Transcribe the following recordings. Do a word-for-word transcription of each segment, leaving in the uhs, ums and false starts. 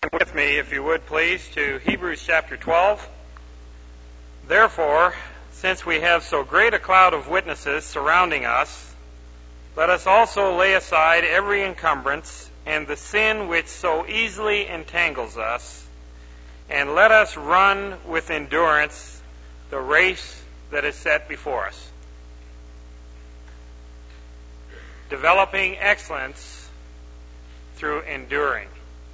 With me, if you would please, to Hebrews chapter twelve. Therefore, since we have so great a cloud of witnesses surrounding us, let us also lay aside every encumbrance and the sin which so easily entangles us, and let us run with endurance the race that is set before us, developing excellence through enduring.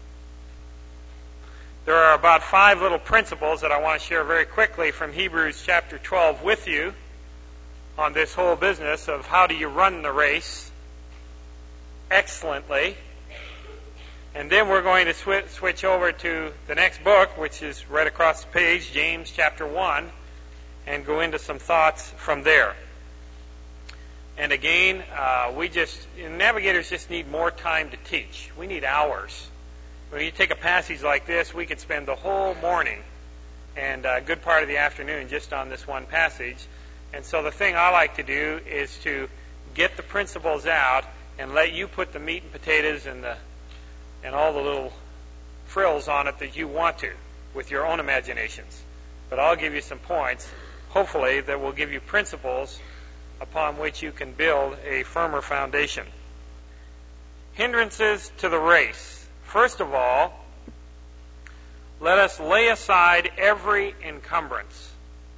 There are about five little principles that I want to share very quickly from Hebrews chapter twelve with you on this whole business of how do you run the race excellently. And then we're going to sw- switch over to the next book, which is right across the page, James chapter one, and go into some thoughts from there. And again, uh, we just, navigators just need more time to teach. We need hours. When you take a passage like this, we could spend the whole morning and a good part of the afternoon just on this one passage. And so the thing I like to do is to get the principles out and let you put the meat and potatoes and the and all the little frills on it that you want to with your own imaginations. But I'll give you some points, hopefully, that will give you principles upon which you can build a firmer foundation. Hindrances to the race. First of all, let us lay aside every encumbrance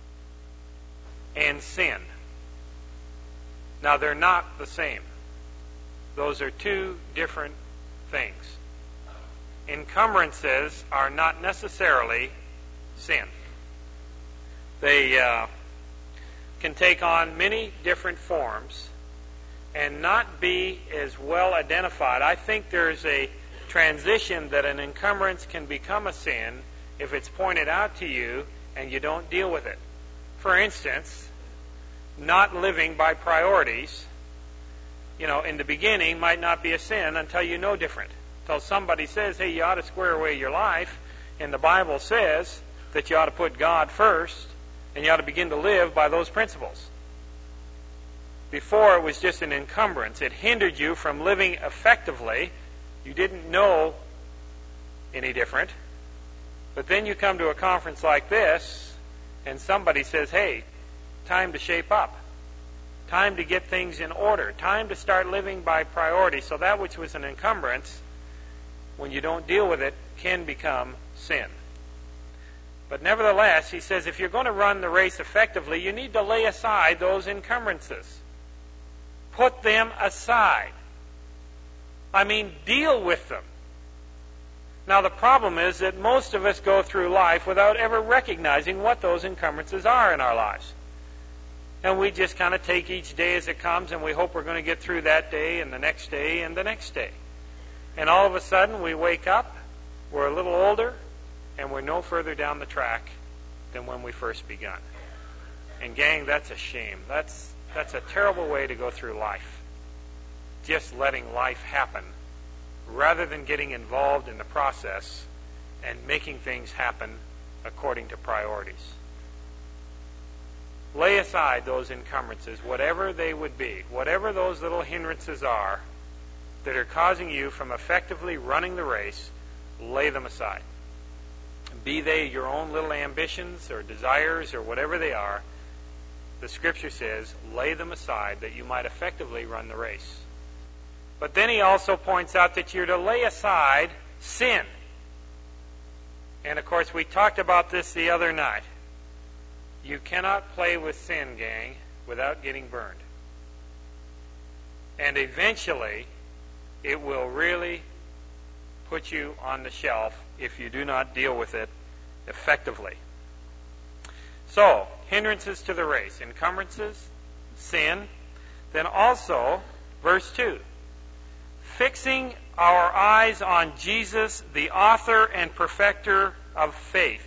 and sin. Now, they're not the same. Those are two different things. Encumbrances are not necessarily sin. They uh, can take on many different forms and not be as well identified. I think there's a transition that an encumbrance can become a sin if it's pointed out to you and you don't deal with it. For instance, not living by priorities, you know, in the beginning might not be a sin until you know different. Until somebody says, hey, you ought to square away your life, and the Bible says that you ought to put God first, and you ought to begin to live by those principles. Before, it was just an encumbrance. It hindered you from living effectively. You didn't know any different. But then you come to a conference like this, and somebody says, hey, time to shape up. Time to get things in order. Time to start living by priority. So that which was an encumbrance, when you don't deal with it, can become sin. But nevertheless, he says, if you're going to run the race effectively, you need to lay aside those encumbrances. Put them aside. I mean, deal with them. Now, the problem is that most of us go through life without ever recognizing what those encumbrances are in our lives. And we just kind of take each day as it comes, and we hope we're going to get through that day and the next day and the next day. And all of a sudden, we wake up, we're a little older, and we're no further down the track than when we first begun. And gang, that's a shame. That's, that's a terrible way to go through life. Just letting life happen rather than getting involved in the process and making things happen according to priorities. Lay aside those encumbrances, whatever they would be, whatever those little hindrances are that are causing you from effectively running the race, lay them aside. Be they your own little ambitions or desires or whatever they are, the Scripture says, lay them aside that you might effectively run the race. But then he also points out that you're to lay aside sin. And of course, we talked about this the other night. You cannot play with sin, gang, without getting burned. And eventually, it will really put you on the shelf if you do not deal with it effectively. So, hindrances to the race, encumbrances, sin. Then also, verse two. Fixing our eyes on Jesus, the author and perfecter of faith.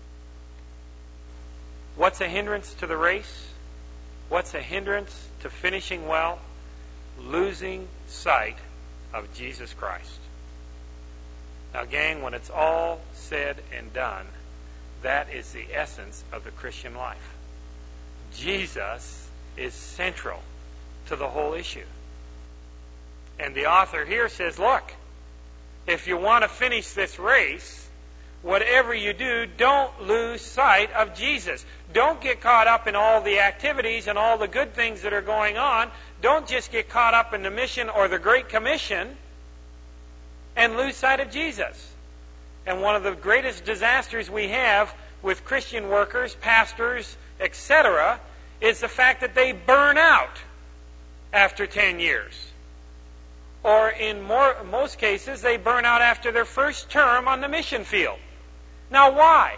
What's a hindrance to the race? What's a hindrance to finishing well? Losing sight of Jesus Christ. Now, gang, when it's all said and done, that is the essence of the Christian life. Jesus is central to the whole issue. And the author here says, look, if you want to finish this race, whatever you do, don't lose sight of Jesus. Don't get caught up in all the activities and all the good things that are going on. Don't just get caught up in the mission or the Great Commission and lose sight of Jesus. And one of the greatest disasters we have with Christian workers, pastors, et cetera, is the fact that they burn out after ten years. Or in more, most cases, they burn out after their first term on the mission field. Now, why?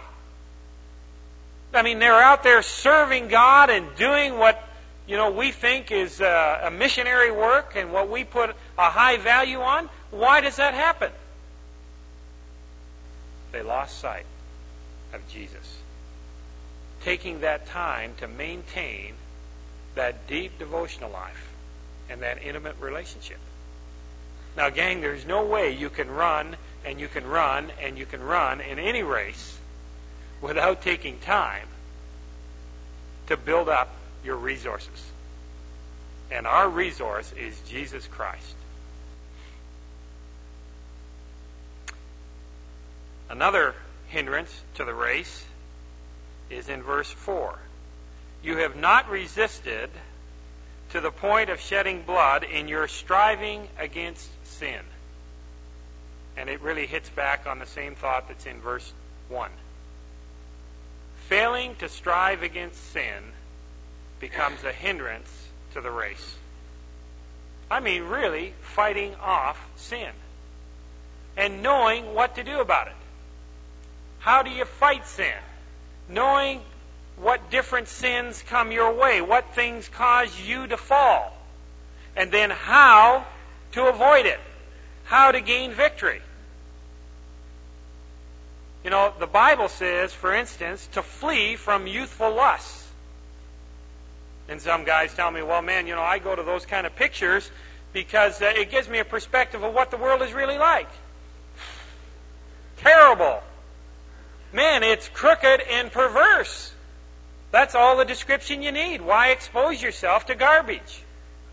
I mean, they're out there serving God and doing what, you know, we think is uh, a missionary work and what we put a high value on. Why does that happen? They lost sight of Jesus. Taking that time to maintain that deep devotional life and that intimate relationship. Now, gang, there's no way you can run and you can run and you can run in any race without taking time to build up your resources. And our resource is Jesus Christ. Another hindrance to the race is in verse four. You have not resisted to the point of shedding blood in your striving against sin. And it really hits back on the same thought that's in verse one. Failing to strive against sin becomes a hindrance to the race. I mean, really fighting off sin and knowing what to do about it. How do you fight sin? Knowing what different sins come your way, what things cause you to fall, and then how to avoid it, how to gain victory. You know, the Bible says, for instance, to flee from youthful lusts. And some guys tell me, well, man, you know, I go to those kind of pictures because uh, it gives me a perspective of what the world is really like. Terrible. Man, it's crooked and perverse. That's all the description you need. Why expose yourself to garbage?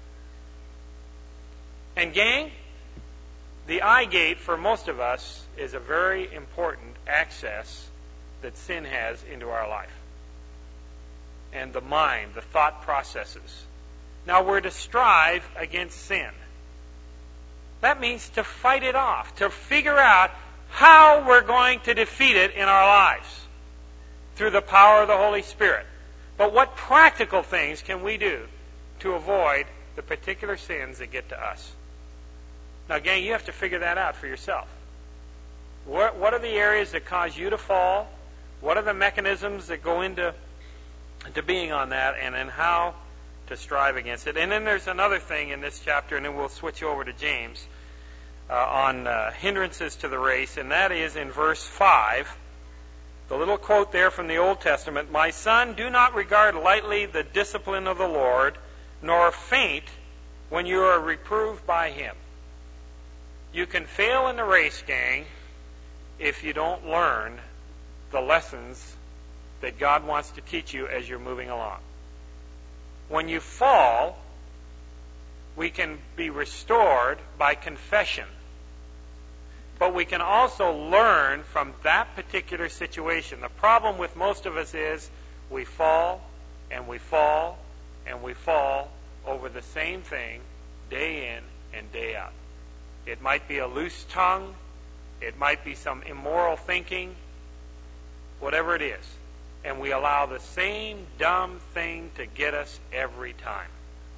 And gang, the eye gate for most of us is a very important access that sin has into our life. And the mind, the thought processes. Now we're to strive against sin. That means to fight it off, to figure out how we're going to defeat it in our lives through the power of the Holy Spirit. But what practical things can we do to avoid the particular sins that get to us? Now, gang, you have to figure that out for yourself. What, what are the areas that cause you to fall? What are the mechanisms that go into to being on that, and then how to strive against it? And then there's another thing in this chapter, and then we'll switch over to James, uh, on uh, hindrances to the race, and that is in verse five. The little quote there from the Old Testament, "My son, do not regard lightly the discipline of the Lord, nor faint when you are reproved by him." You can fail in the race, gang, if you don't learn the lessons that God wants to teach you as you're moving along. When you fall, we can be restored by confession. But we can also learn from that particular situation. The problem with most of us is we fall and we fall and we fall over the same thing day in and day out. It might be a loose tongue. It might be some immoral thinking. Whatever it is. And we allow the same dumb thing to get us every time.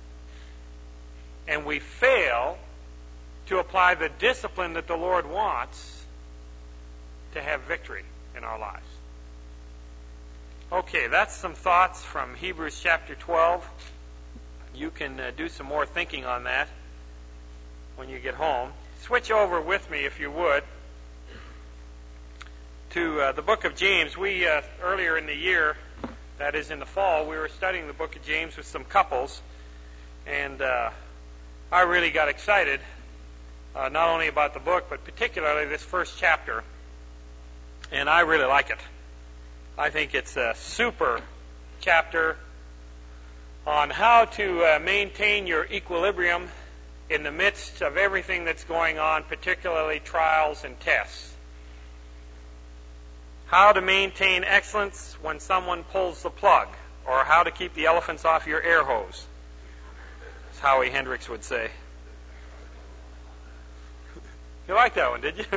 And we fail to apply the discipline that the Lord wants to have victory in our lives. Okay, that's some thoughts from Hebrews chapter twelve. You can uh, do some more thinking on that when you get home. Switch over with me, if you would, to uh, the book of James. We, uh, earlier in the year, that is in the fall, we were studying the book of James with some couples, and uh, I really got excited, uh, not only about the book, but particularly this first chapter, and I really like it. I think it's a super chapter on how to uh, maintain your equilibrium in the midst of everything that's going on, particularly trials and tests. How to maintain excellence when someone pulls the plug, or how to keep the elephants off your air hose, as Howie Hendricks would say. You liked that one, did you?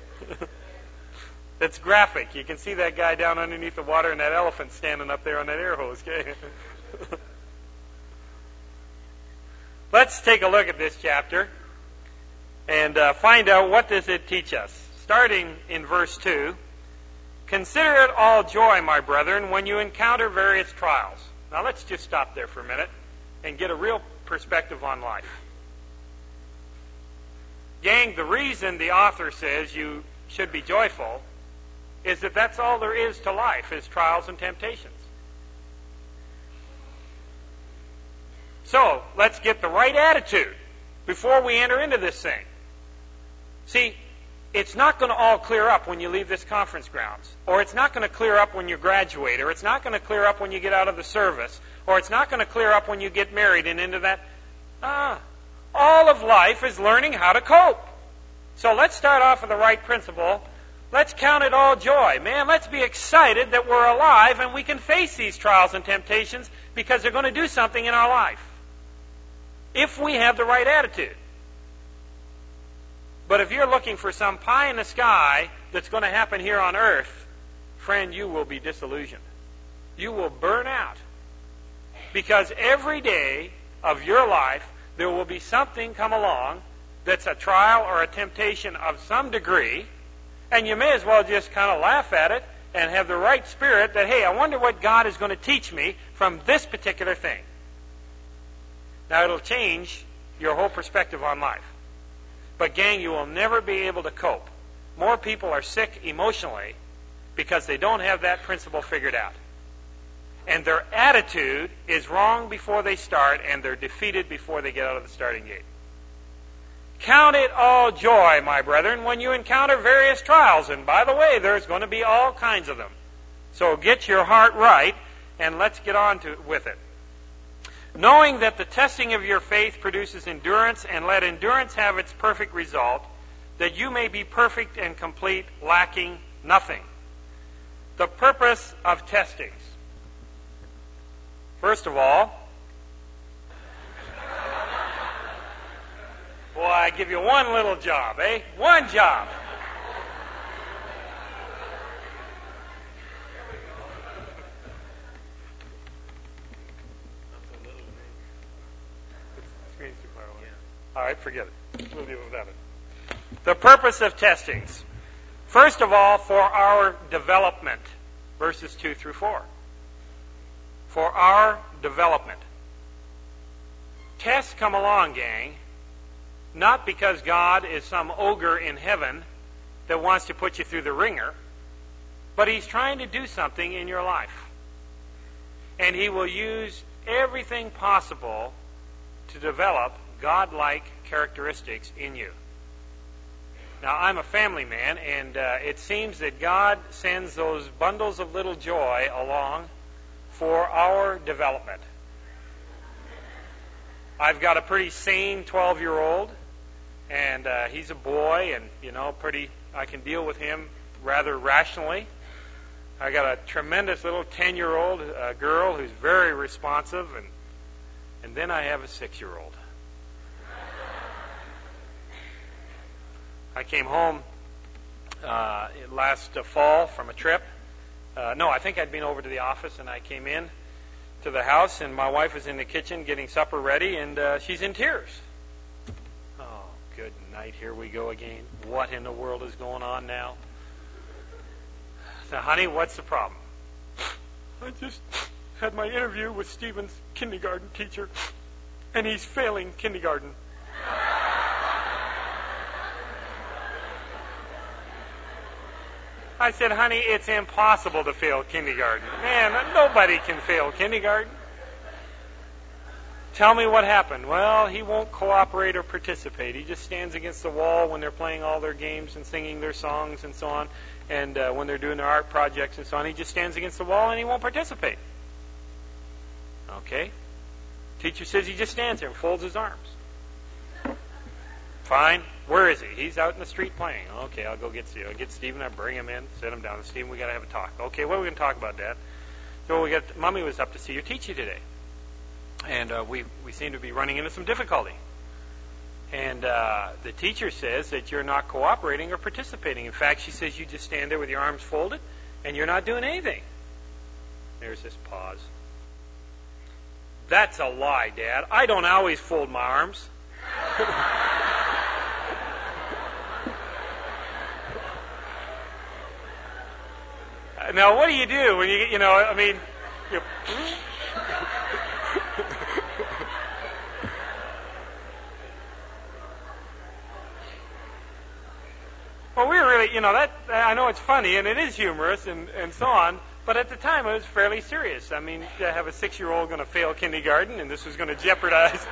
It's graphic. You can see that guy down underneath the water and that elephant standing up there on that air hose. Okay? Let's take a look at this chapter and uh, find out what does it teach us. Starting in verse two, consider it all joy, my brethren, when you encounter various trials. Now let's just stop there for a minute and get a real perspective on life. Gang, the reason the author says you should be joyful is that that's all there is to life, is trials and temptations. So, let's get the right attitude before we enter into this thing. See, it's not going to all clear up when you leave this conference grounds, or it's not going to clear up when you graduate, or it's not going to clear up when you get out of the service, or it's not going to clear up when you get married and into that. Ah, all of life is learning how to cope. So let's start off with the right principle. Let's count it all joy. Man, let's be excited that we're alive and we can face these trials and temptations because they're going to do something in our life, if we have the right attitude. But if you're looking for some pie in the sky that's going to happen here on earth, friend, you will be disillusioned. You will burn out. Because every day of your life, there will be something come along that's a trial or a temptation of some degree, and you may as well just kind of laugh at it and have the right spirit that, hey, I wonder what God is going to teach me from this particular thing. Now, it'll change your whole perspective on life. But, gang, you will never be able to cope. More people are sick emotionally because they don't have that principle figured out. And their attitude is wrong before they start, and they're defeated before they get out of the starting gate. Count it all joy, my brethren, when you encounter various trials. And by the way, there's going to be all kinds of them. So get your heart right, and let's get on to with it. Knowing that the testing of your faith produces endurance, and let endurance have its perfect result, that you may be perfect and complete, lacking nothing. The purpose of testings. First of all, boy, I give you one little job, eh? One job. All right, forget it. We'll deal with that. The purpose of testings. First of all, for our development. Verses two through four. For our development. Tests come along, gang, not because God is some ogre in heaven that wants to put you through the ringer, but He's trying to do something in your life. And He will use everything possible to develop God-like characteristics in you. Now, I'm a family man, and uh, it seems that God sends those bundles of little joy along for our development. I've got a pretty sane twelve-year-old, and uh, he's a boy, and, you know, pretty, I can deal with him rather rationally. I got a tremendous little ten-year-old uh, girl who's very responsive, and and then I have a six-year-old. I came home uh, last uh, fall from a trip. Uh, no, I think I'd been over to the office, and I came in to the house, and my wife was in the kitchen getting supper ready, and uh, she's in tears. Oh, good night. Here we go again. What in the world is going on now? Now, honey, what's the problem? I just had my interview with Stephen's kindergarten teacher, and he's failing kindergarten. I said, honey, it's impossible to fail kindergarten. Man, nobody can fail kindergarten. Tell me what happened. Well, he won't cooperate or participate. He just stands against the wall when they're playing all their games and singing their songs and so on, and uh, when they're doing their art projects and so on. He just stands against the wall and he won't participate. Okay? Teacher says he just stands there and folds his arms. Fine. Where is he? He's out in the street playing. Okay, I'll go get Stephen. I'll get Stephen. I bring him in, sit him down. Stephen, we got to have a talk. Okay, what are we going to talk about, Dad? So we got. Mommy was up to see your teacher today, and uh, we we seem to be running into some difficulty. And uh, the teacher says that you're not cooperating or participating. In fact, she says you just stand there with your arms folded, and you're not doing anything. There's this pause. That's a lie, Dad. I don't always fold my arms. Now, what do you do when you, you know, I mean, you well, we were really, you know, that, I know it's funny and it is humorous and, and so on, but at the time it was fairly serious. I mean, to have a six-year-old going to fail kindergarten and this was going to jeopardize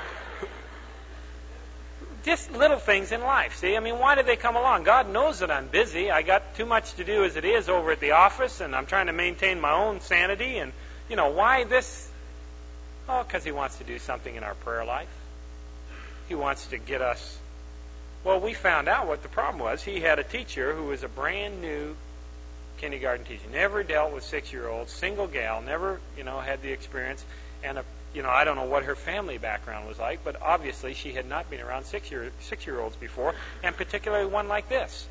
just little things in life, see? I mean, why did they come along? God knows that I'm busy. I got too much to do as it is over at the office, and I'm trying to maintain my own sanity. And, you know, why this? Oh, because he wants to do something in our prayer life. He wants to get us. Well, we found out what the problem was. He had a teacher who was a brand new kindergarten teacher, never dealt with six-year-olds, single gal, never, you know, had the experience, and a You know, I don't know what her family background was like, but obviously she had not been around six-year, six-year-olds before, and particularly one like this.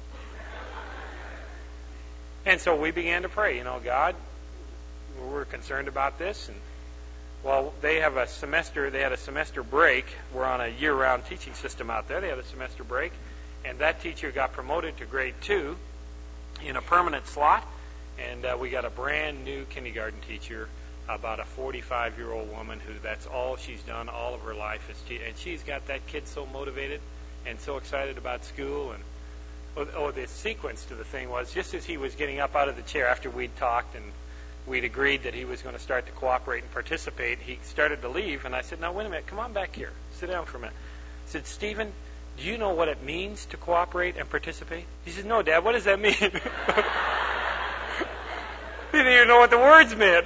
And so we began to pray, you know, God, we're concerned about this. And, well, they have a semester, they had a semester break. We're on a year-round teaching system out there. They had a semester break, and that teacher got promoted to grade two in a permanent slot, and uh, we got a brand new kindergarten teacher, about a forty-five-year-old woman who that's all she's done all of her life is te- and she's got that kid so motivated and so excited about school. And oh, oh, the sequence to the thing was just as he was getting up out of the chair after we'd talked and we'd agreed that he was going to start to cooperate and participate, he started to leave, and I said, now wait a minute, come on back here, sit down for a minute. I said, Stephen, do you know what it means to cooperate and participate? He said, no, Dad, what does that mean? He didn't even know what the words meant.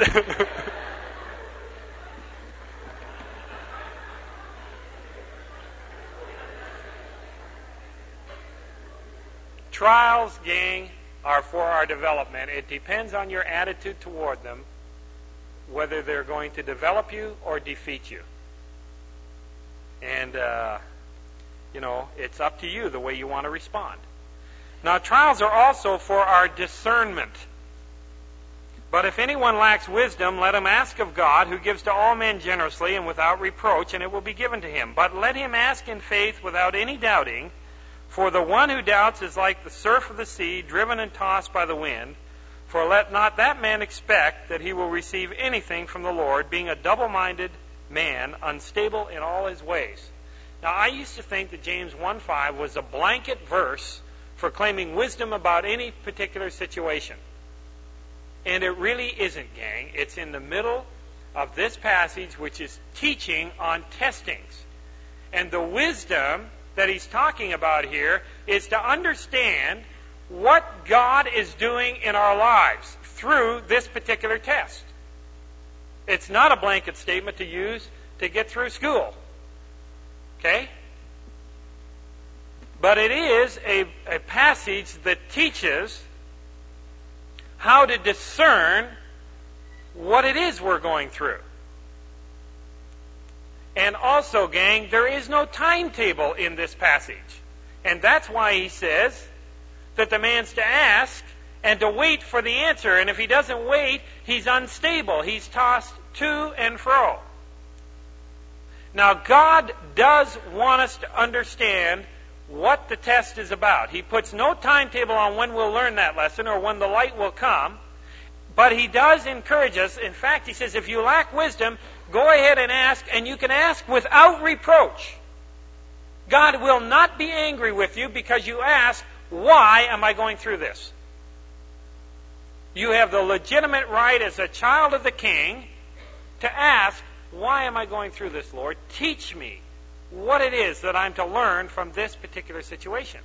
Trials, gang, are for our development. It depends on your attitude toward them, whether they're going to develop you or defeat you. And, uh, you know, it's up to you the way you want to respond. Now, trials are also for our discernment. But if anyone lacks wisdom, let him ask of God, who gives to all men generously and without reproach, and it will be given to him. But let him ask in faith without any doubting, for the one who doubts is like the surf of the sea, driven and tossed by the wind. For let not that man expect that he will receive anything from the Lord, being a double-minded man, unstable in all his ways. Now, I used to think that James one five was a blanket verse for claiming wisdom about any particular situation. And it really isn't, gang. It's in the middle of this passage, which is teaching on testings. And the wisdom that he's talking about here is to understand what God is doing in our lives through this particular test. It's not a blanket statement to use to get through school. Okay? But it is a, a passage that teaches how to discern what it is we're going through. And also, gang, there is no timetable in this passage. And that's why he says that the man's to ask and to wait for the answer. And if he doesn't wait, he's unstable. He's tossed to and fro. Now, God does want us to understand what the test is about. He puts no timetable on when we'll learn that lesson or when the light will come, but he does encourage us. In fact, he says, if you lack wisdom, go ahead and ask, and you can ask without reproach. God will not be angry with you because you ask, why am I going through this? You have the legitimate right as a child of the King to ask, why am I going through this, Lord? Teach me what it is that I'm to learn from this particular situation.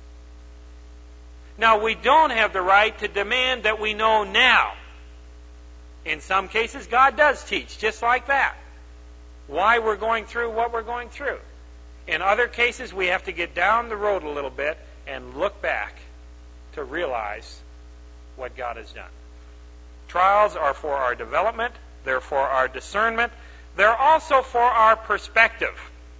Now, we don't have the right to demand that we know now. In some cases, God does teach, just like that, why we're going through what we're going through. In other cases, we have to get down the road a little bit and look back to realize what God has done. Trials are for our development. They're for our discernment. They're also for our perspective.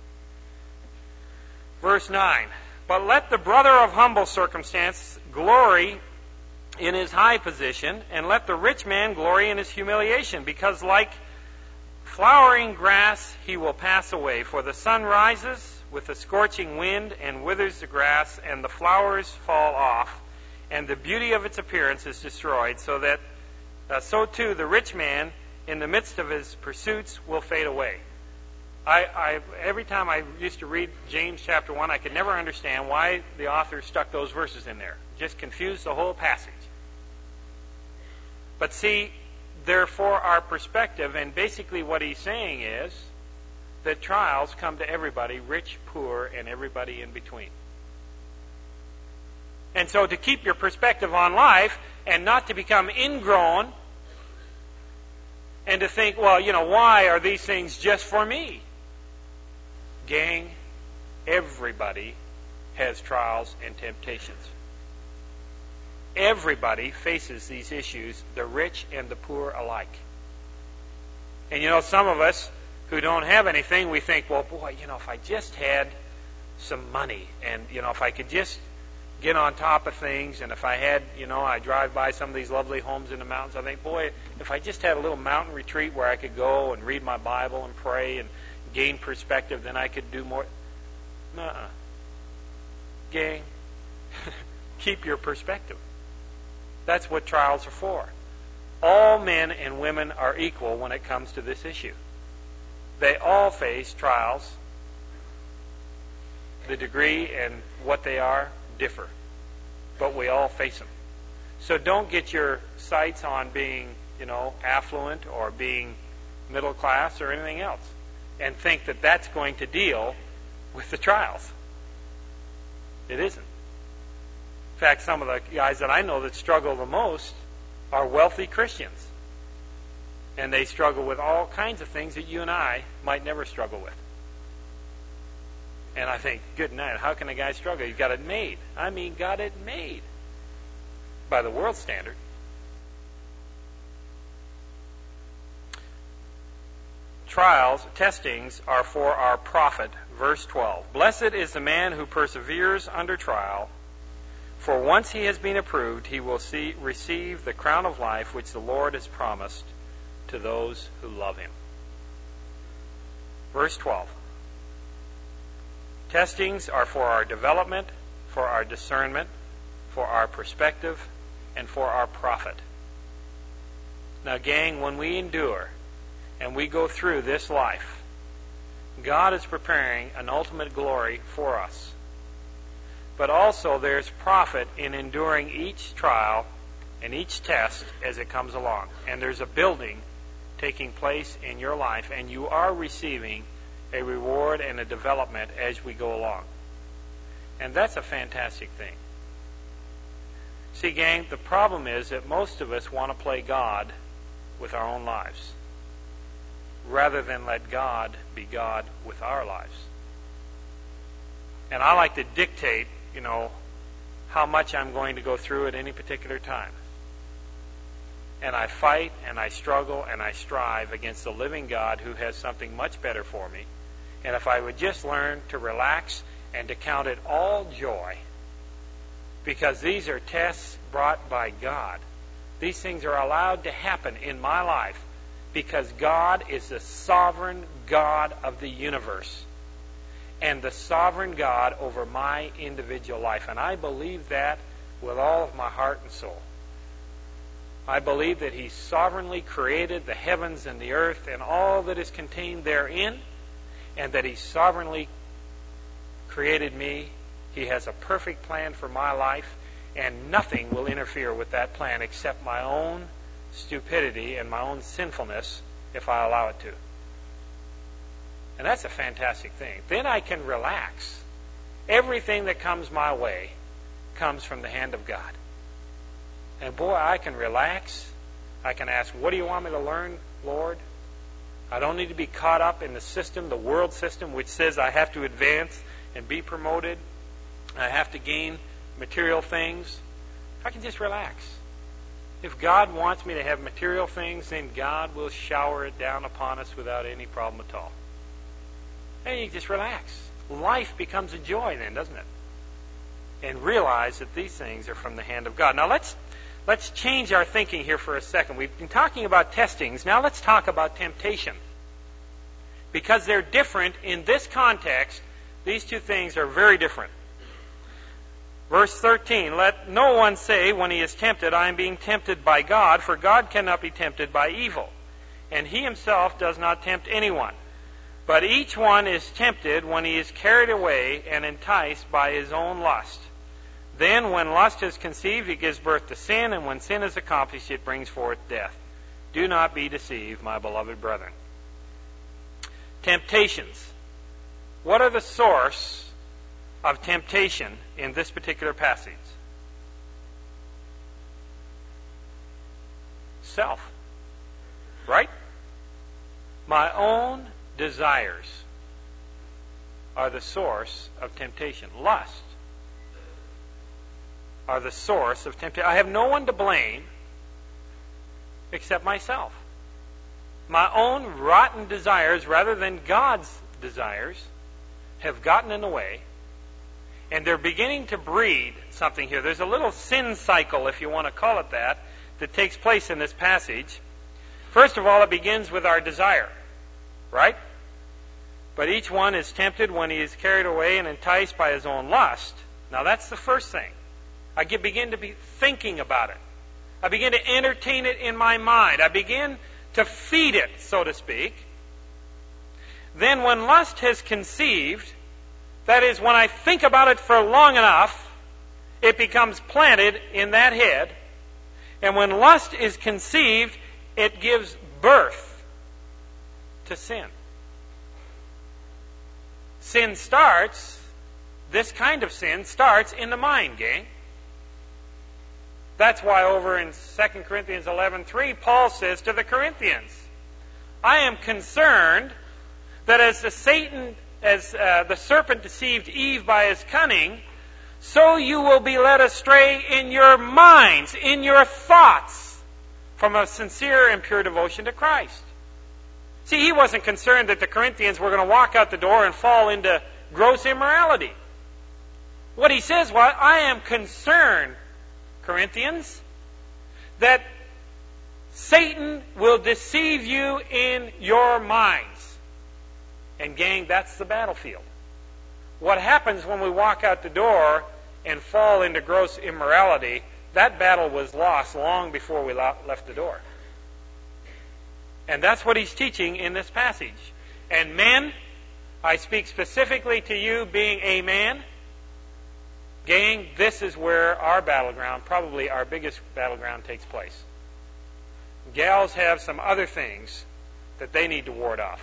Verse nine, but let the brother of humble circumstance glory in his high position, and let the rich man glory in his humiliation, because like flowering grass he will pass away. For the sun rises with a scorching wind and withers the grass, and the flowers fall off, and the beauty of its appearance is destroyed, so that uh, so too the rich man in the midst of his pursuits will fade away. I, I every time I used to read James chapter one, I could never understand why the author stuck those verses in there. It just confused the whole passage. But see, they're for our perspective, and basically what he's saying is that trials come to everybody, rich, poor, and everybody in between. And so to keep your perspective on life and not to become ingrown and to think, well, you know, why are these things just for me? Gang, everybody has trials and temptations. Everybody faces these issues, the rich and the poor alike. And you know, some of us who don't have anything, we think, well, boy, you know, if I just had some money, and, you know, if I could just get on top of things, and if I had, you know, I drive by some of these lovely homes in the mountains, I think, boy, if I just had a little mountain retreat where I could go and read my Bible and pray and gain perspective, then I could do more. Nuh-uh. Gang, keep your perspective. That's what trials are for. All men and women are equal when it comes to this issue. They all face trials. The degree and what they are differ, but we all face them. So don't get your sights on being, you know, affluent or being middle class or anything else, and think that that's going to deal with the trials. It isn't. In fact, some of the guys that I know that struggle the most are wealthy Christians. And they struggle with all kinds of things that you and I might never struggle with. And I think, good night, how can a guy struggle? He's got it made. I mean, got it made. By the world standard. Trials, testings are for our profit. Verse twelve. Blessed is the man who perseveres under trial, for once he has been approved, he will see, receive the crown of life which the Lord has promised to those who love him. Verse twelve. Testings are for our development, for our discernment, for our perspective, and for our profit. Now, gang, when we endure and we go through this life, God is preparing an ultimate glory for us. But also there's profit in enduring each trial and each test as it comes along. And there's a building taking place in your life, and you are receiving a reward and a development as we go along. And that's a fantastic thing. See, gang, the problem is that most of us want to play God with our own lives, rather than let God be God with our lives. And I like to dictate, you know, how much I'm going to go through at any particular time. And I fight and I struggle and I strive against the living God who has something much better for me. And if I would just learn to relax and to count it all joy, because these are tests brought by God. These things are allowed to happen in my life because God is the sovereign God of the universe and the sovereign God over my individual life. And I believe that with all of my heart and soul. I believe that He sovereignly created the heavens and the earth and all that is contained therein, and that He sovereignly created me. He has a perfect plan for my life, and nothing will interfere with that plan except my own stupidity and my own sinfulness if I allow it to. And that's a fantastic thing. Then I can relax. Everything that comes my way comes from the hand of God. And boy, I can relax. I can ask, what do you want me to learn, Lord? I don't need to be caught up in the system, the world system, which says I have to advance and be promoted. I have to gain material things. I can just relax. If God wants me to have material things, then God will shower it down upon us without any problem at all. And you just relax. Life becomes a joy then, doesn't it? And realize that these things are from the hand of God. Now let's let's change our thinking here for a second. We've been talking about testings. Now let's talk about temptation. Because they're different in this context, these two things are very different. Verse thirteen, let no one say when he is tempted, I am being tempted by God, for God cannot be tempted by evil. And he himself does not tempt anyone. But each one is tempted when he is carried away and enticed by his own lust. Then when lust is conceived, it gives birth to sin, and when sin is accomplished, it brings forth death. Do not be deceived, my beloved brethren. Temptations. What are the source of temptation in this particular passage? Self. Right? My own desires are the source of temptation. Lust are the source of temptation. I have no one to blame except myself. My own rotten desires, rather than God's desires, have gotten in the way, and they're beginning to breed something here. There's a little sin cycle, if you want to call it that, that takes place in this passage. First of all, it begins with our desire, right? But each one is tempted when he is carried away and enticed by his own lust. Now that's the first thing. I get, begin to be thinking about it. I begin to entertain it in my mind. I begin to feed it, so to speak. Then when lust has conceived, that is, when I think about it for long enough, it becomes planted in that head. And when lust is conceived, it gives birth to sin. Sin starts, this kind of sin starts in the mind, gang. That's why over in Second Corinthians eleven three, Paul says to the Corinthians, I am concerned that as the Satan, as uh, the serpent deceived Eve by his cunning, so you will be led astray in your minds, in your thoughts, from a sincere and pure devotion to Christ. See, he wasn't concerned that the Corinthians were going to walk out the door and fall into gross immorality. What he says was, I am concerned, Corinthians, that Satan will deceive you in your minds. And gang, that's the battlefield. What happens when we walk out the door and fall into gross immorality, that battle was lost long before we left the door. And that's what he's teaching in this passage. And men, I speak specifically to you being a man. Gang, this is where our battleground, probably our biggest battleground, takes place. Gals have some other things that they need to ward off.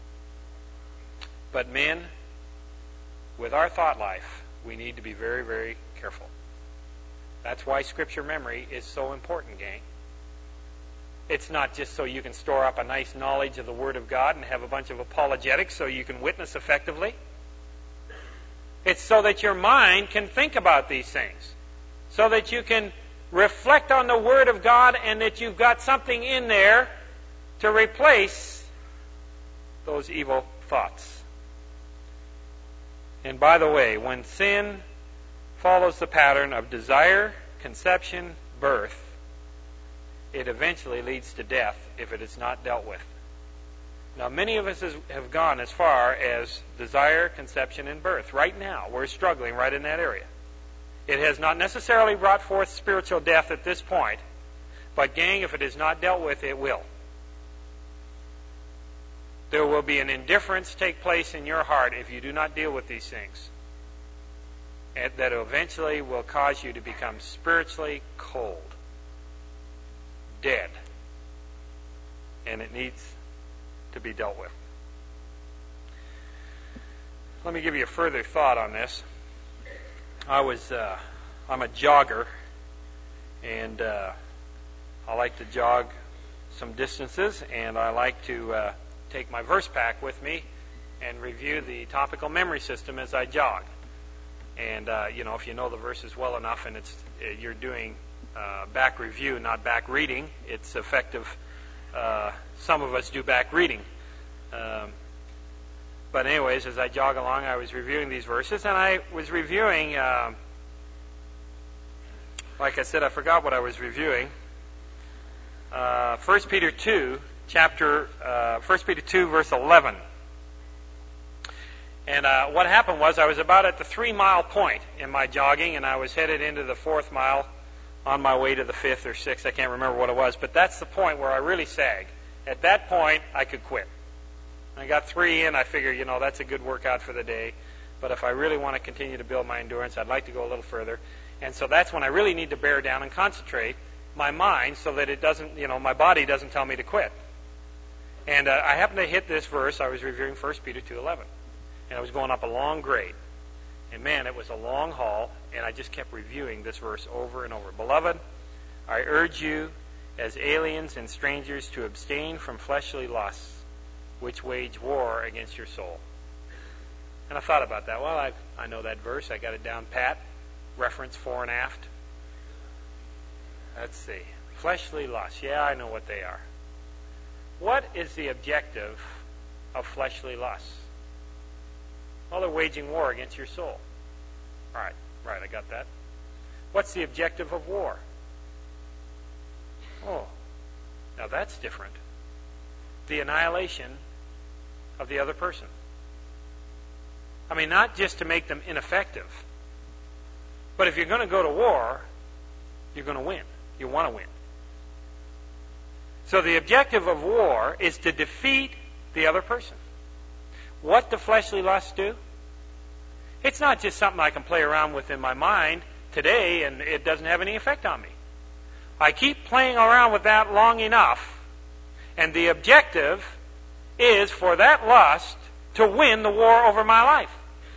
But men, with our thought life, we need to be very, very careful. That's why Scripture memory is so important, gang. It's not just so you can store up a nice knowledge of the Word of God and have a bunch of apologetics so you can witness effectively. It's so that your mind can think about these things. So that you can reflect on the Word of God and that you've got something in there to replace those evil thoughts. And by the way, when sin follows the pattern of desire, conception, birth, it eventually leads to death if it is not dealt with. Now, many of us have gone as far as desire, conception, and birth. Right now, we're struggling right in that area. It has not necessarily brought forth spiritual death at this point, but gang, if it is not dealt with, it will. There will be an indifference take place in your heart if you do not deal with these things, and that eventually will cause you to become spiritually cold, dead, and it needs to be dealt with. Let me give you a further thought on this. I was, uh, I'm a jogger, and uh, I like to jog some distances, and I like to uh, take my verse pack with me and review the topical memory system as I jog. And, uh, you know, if you know the verses well enough and it's you're doing uh, back review, not back reading, it's effective. Uh, some of us do back reading. Um, but anyways, as I jog along, I was reviewing these verses, and I was reviewing, uh, like I said, I forgot what I was reviewing. Uh, First Peter two, chapter, uh, First Peter two, verse eleven. And uh, what happened was I was about at the three-mile point in my jogging, and I was headed into the fourth mile on my way to the fifth or sixth. I can't remember what it was, but that's the point where I really sagged. At that point, I could quit. I got three in. I figured, you know, that's a good workout for the day. But if I really want to continue to build my endurance, I'd like to go a little further. And so that's when I really need to bear down and concentrate my mind so that it doesn't, you know, my body doesn't tell me to quit. And uh, I happened to hit this verse. I was reviewing First Peter two eleven. And I was going up a long grade. And man, it was a long haul, and I just kept reviewing this verse over and over. Beloved, I urge you as aliens and strangers to abstain from fleshly lusts, which wage war against your soul. And I thought about that. Well, I, I know that verse. I got it down pat. Reference fore and aft. Let's see. Fleshly lusts. Yeah, I know what they are. What is the objective of fleshly lusts? Well, they're waging war against your soul. All right, right, I got that. What's the objective of war? Oh, now that's different. The annihilation of the other person. I mean, not just to make them ineffective, but if you're going to go to war, you're going to win. You want to win. So the objective of war is to defeat the other person. What do fleshly lusts do? It's not just something I can play around with in my mind today and it doesn't have any effect on me. I keep playing around with that long enough, and the objective is for that lust to win the war over my life.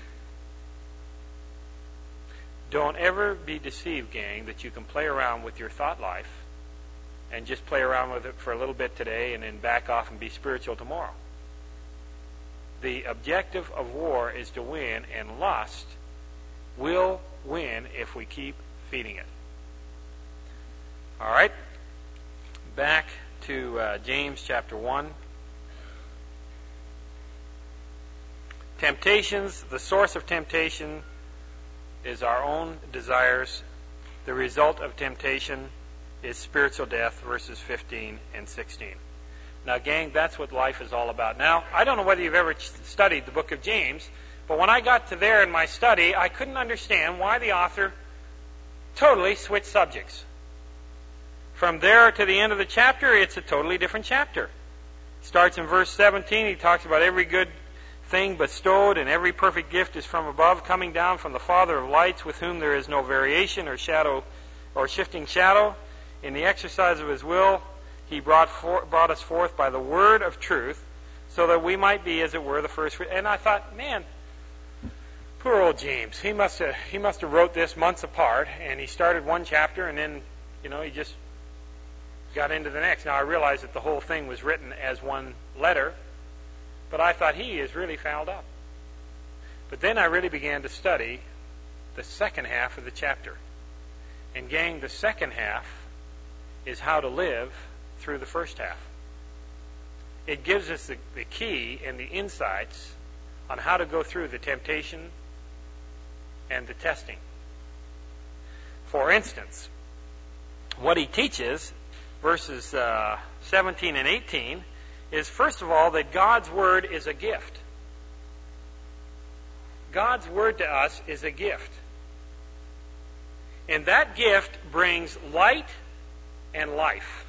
Don't ever be deceived, gang, that you can play around with your thought life and just play around with it for a little bit today and then back off and be spiritual tomorrow. The objective of war is to win, and lust will win if we keep feeding it. All right. Back to uh, James chapter one. Temptations, the source of temptation is our own desires. The result of temptation is spiritual death, verses fifteen and sixteen. Now, gang, that's what life is all about. Now, I don't know whether you've ever studied the book of James, but when I got to there in my study, I couldn't understand why the author totally switched subjects. From there to the end of the chapter, it's a totally different chapter. It starts in verse seventeen. He talks about every good thing bestowed and every perfect gift is from above, coming down from the Father of lights, with whom there is no variation or shadow or shifting shadow. In the exercise of his will, he brought for, brought us forth by the word of truth, so that we might be, as it were, the first. And I thought, man, poor old James. He must have he must have wrote this months apart, and he started one chapter, and then, you know, he just got into the next. Now I realize that the whole thing was written as one letter, but I thought he is really fouled up. But then I really began to study the second half of the chapter, and gang, the second half is how to live through the first half. It gives us the, the key and the insights on how to go through the temptation and the testing. For instance, what he teaches, verses uh, seventeen and eighteen, is first of all that God's Word is a gift. God's Word to us is a gift. And that gift brings light and life.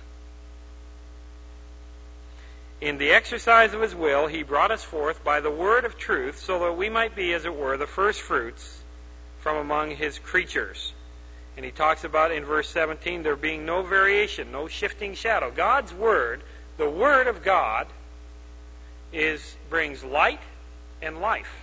In the exercise of his will, he brought us forth by the word of truth, so that we might be, as it were, the first fruits from among his creatures. And he talks about in verse seventeen, there being no variation, no shifting shadow. God's word, the word of God, is brings light and life.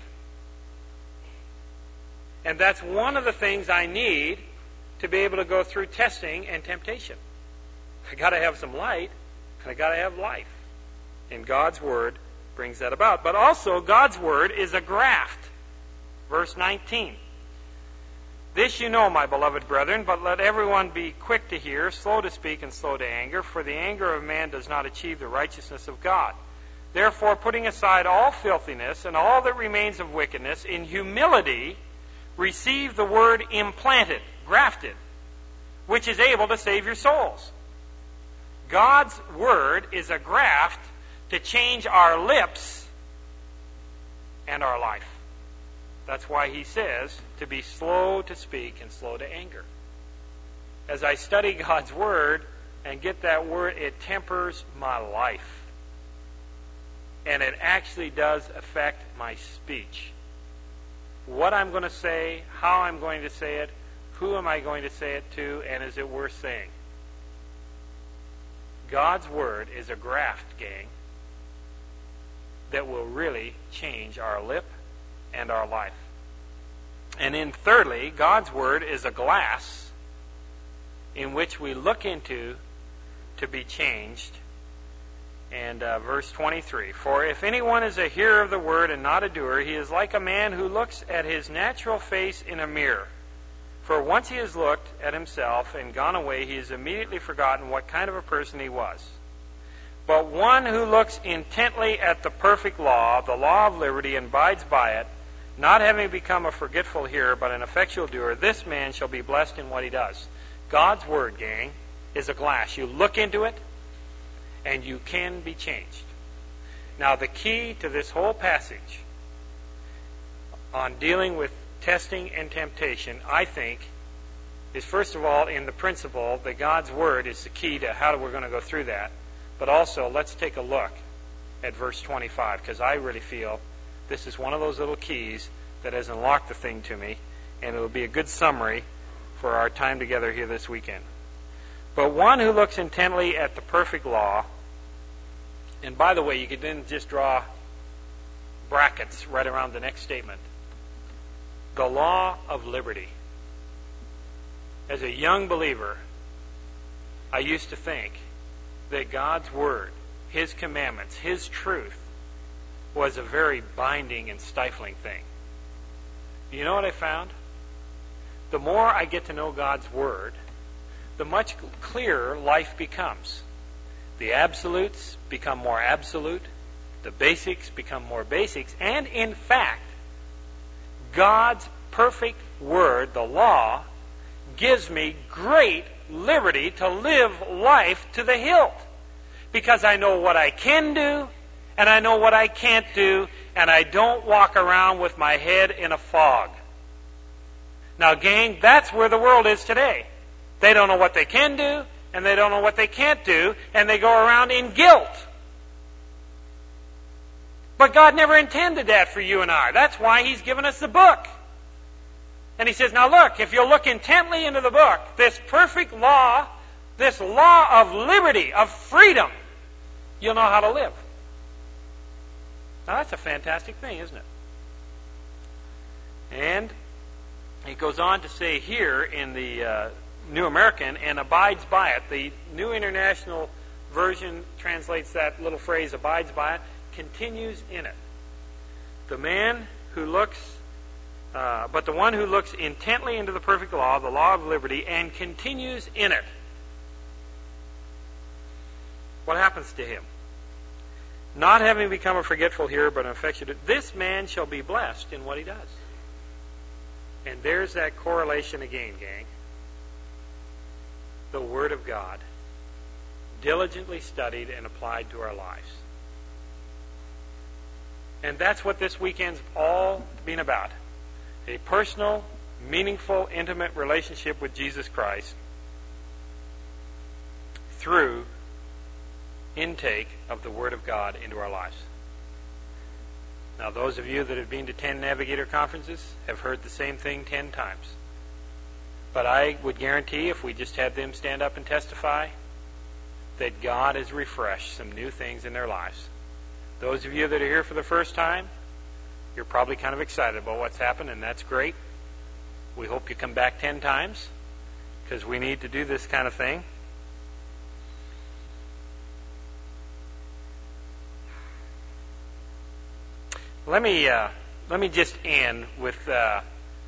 And that's one of the things I need to be able to go through testing and temptation. I got to have some light, and I got to have life. And God's Word brings that about. But also, God's Word is a graft. Verse nineteen. This you know, my beloved brethren, but let everyone be quick to hear, slow to speak, and slow to anger, for the anger of man does not achieve the righteousness of God. Therefore, putting aside all filthiness and all that remains of wickedness, in humility receive the word implanted, grafted, which is able to save your souls. God's Word is a graft to change our lips and our life. That's why he says to be slow to speak and slow to anger. As I study God's Word and get that Word, it tempers my life. And it actually does affect my speech. What I'm going to say, how I'm going to say it, who am I going to say it to, and is it worth saying? God's Word is a graft, gang, that will really change our lip and our life. And then thirdly, God's Word is a glass in which we look into to be changed. And uh, verse twenty-three, for if anyone is a hearer of the word and not a doer, he is like a man who looks at his natural face in a mirror. For once he has looked at himself and gone away, he has immediately forgotten what kind of a person he was. But one who looks intently at the perfect law, the law of liberty, and abides by it, not having become a forgetful hearer, but an effectual doer, this man shall be blessed in what he does. God's Word, gang, is a glass. You look into it, and you can be changed. Now, the key to this whole passage on dealing with testing and temptation, I think, is first of all in the principle that God's Word is the key to how we're going to go through that. But also, let's take a look at verse twenty-five, because I really feel this is one of those little keys that has unlocked the thing to me, and it will be a good summary for our time together here this weekend. But one who looks intently at the perfect law, and by the way, you could then just draw brackets right around the next statement. The law of liberty. As a young believer, I used to think that God's Word, His commandments, His truth, was a very binding and stifling thing. You know what I found? The more I get to know God's Word, the much clearer life becomes. The absolutes become more absolute. The basics become more basics. And in fact, God's perfect Word, the law, gives me great liberty to live life to the hilt. Because I know what I can do, and I know what I can't do, and I don't walk around with my head in a fog. Now, gang, that's where the world is today. They don't know what they can do, and they don't know what they can't do, and they go around in guilt. But God never intended that for you and I. That's why He's given us the book. And He says, now look, if you'll look intently into the book, this perfect law, this law of liberty, of freedom, you'll know how to live. Now that's a fantastic thing, isn't it? And He goes on to say here in the uh, New American, and abides by it. The New International Version translates that little phrase, abides by it, continues in it. The man who looks, uh, but the one who looks intently into the perfect law, the law of liberty, and continues in it. What happens to him? Not having become a forgetful hearer, but an affectionate, this man shall be blessed in what he does. And there's that correlation again, gang. The Word of God, diligently studied and applied to our lives. And that's what this weekend's all been about. A personal, meaningful, intimate relationship with Jesus Christ through intake of the Word of God into our lives. Now, those of you that have been to ten Navigator conferences have heard the same thing ten times. But I would guarantee if we just had them stand up and testify that God has refreshed some new things in their lives. Those of you that are here for the first time, you're probably kind of excited about what's happened, and that's great. We hope you come back ten times because we need to do this kind of thing. let me uh, let me just end with uh,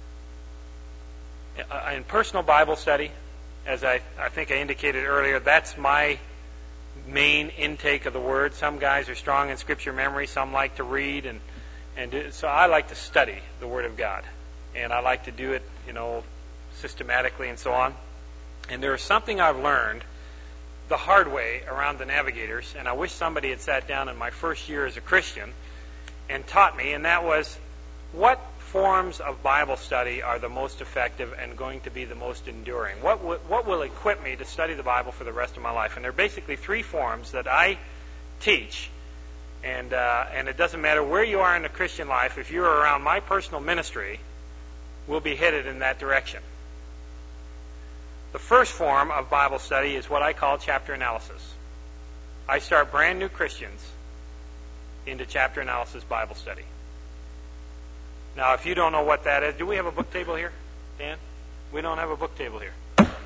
in personal Bible study. As I, I think I indicated earlier, that's my main intake of the Word. Some guys are strong in Scripture memory. Some like to read, and and do, so I like to study the Word of God, and I like to do it, you know, systematically and so on. And there is something I've learned the hard way around the Navigators, and I wish somebody had sat down in my first year as a Christian and taught me, and that was what forms of Bible study are the most effective and going to be the most enduring? What w- what will equip me to study the Bible for the rest of my life? And there are basically three forms that I teach, and uh, and it doesn't matter where you are in the Christian life. If you're around my personal ministry, we'll be headed in that direction. The first form of Bible study is what I call chapter analysis. I start brand new Christians into chapter analysis Bible study. Now, if you don't know what that is, do we have a book table here, Dan? We don't have a book table here.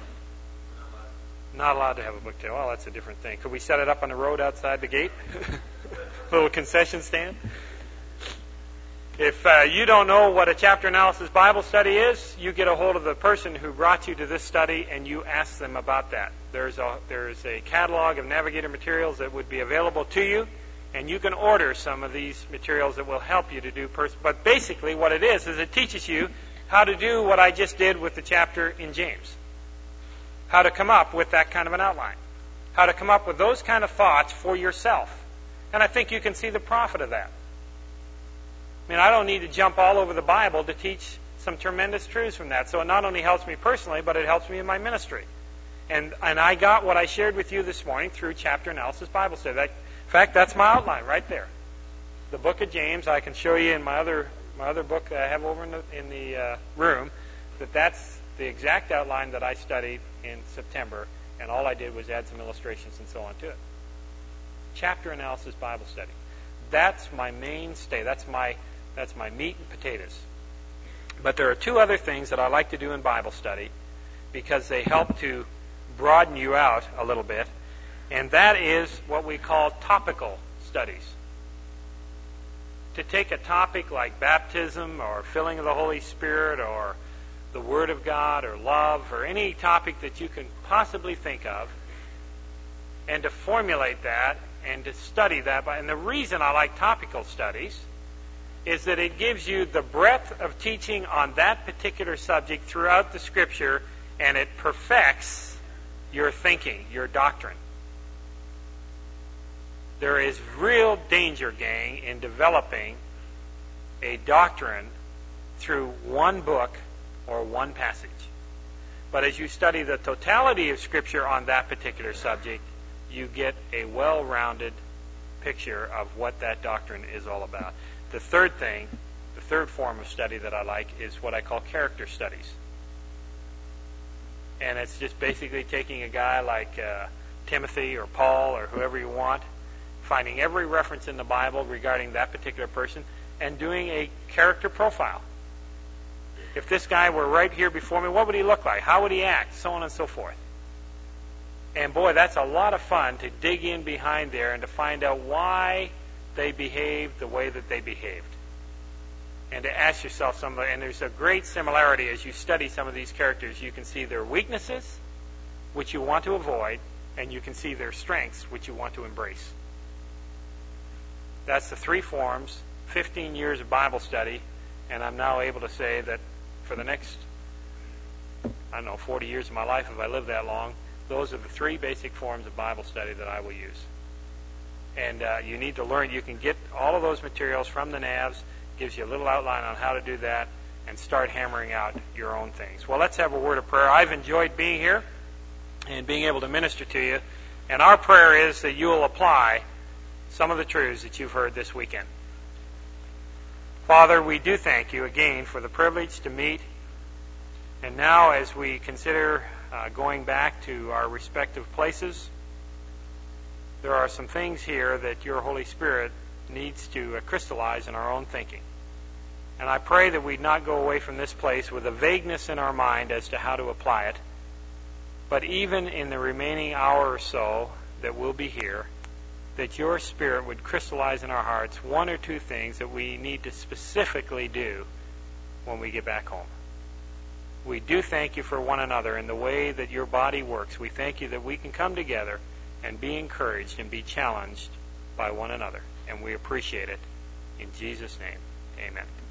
Not allowed to have a book table. Well, that's a different thing. Could we set it up on the road outside the gate? Little concession stand? If uh, you don't know what a chapter analysis Bible study is, you get a hold of the person who brought you to this study and you ask them about that. There's a, there's a catalog of Navigator materials that would be available to you, and you can order some of these materials that will help you to do. Pers- but basically what it is, is it teaches you how to do what I just did with the chapter in James. How to come up with that kind of an outline. How to come up with those kind of thoughts for yourself. And I think you can see the profit of that. I mean, I don't need to jump all over the Bible to teach some tremendous truths from that. So it not only helps me personally, but it helps me in my ministry. And and I got what I shared with you this morning through chapter analysis Bible study. That, in fact, that's my outline right there. The book of James. I can show you in my other my other book that I have over in the, in the uh, room that that's the exact outline that I studied in September. And all I did was add some illustrations and so on to it. Chapter analysis Bible study. That's my mainstay. That's my That's my meat and potatoes. But there are two other things that I like to do in Bible study because they help to broaden you out a little bit, and that is what we call topical studies. To take a topic like baptism or filling of the Holy Spirit or the Word of God or love or any topic that you can possibly think of, and to formulate that and to study that. And the reason I like topical studies is that it gives you the breadth of teaching on that particular subject throughout the Scripture, and it perfects your thinking, your doctrine. There is real danger, gang, in developing a doctrine through one book or one passage. But as you study the totality of Scripture on that particular subject, you get a well-rounded picture of what that doctrine is all about. The third thing, the third form of study that I like is what I call character studies. And it's just basically taking a guy like uh, Timothy or Paul or whoever you want, finding every reference in the Bible regarding that particular person, and doing a character profile. If this guy were right here before me, what would he look like? How would he act? So on and so forth. And boy, that's a lot of fun to dig in behind there and to find out why they behaved the way that they behaved. And to ask yourself some of the, and there's a great similarity as you study some of these characters. You can see their weaknesses, which you want to avoid, and you can see their strengths, which you want to embrace. That's the three forms, fifteen years of Bible study, and I'm now able to say that for the next, I don't know, forty years of my life, if I live that long, those are the three basic forms of Bible study that I will use. And uh, you need to learn. You can get all of those materials from the N A Vs. Gives you a little outline on how to do that, and start hammering out your own things. Well, let's have a word of prayer. I've enjoyed being here and being able to minister to you. And our prayer is that you will apply some of the truths that you've heard this weekend. Father, we do thank you again for the privilege to meet. And now as we consider uh, going back to our respective places, there are some things here that your Holy Spirit needs to uh, crystallize in our own thinking. And I pray that we not go away from this place with a vagueness in our mind as to how to apply it, but even in the remaining hour or so that we'll be here, that your Spirit would crystallize in our hearts one or two things that we need to specifically do when we get back home. We do thank you for one another in the way that your body works. We thank you that we can come together and be encouraged and be challenged by one another. And we appreciate it. In Jesus' name, amen.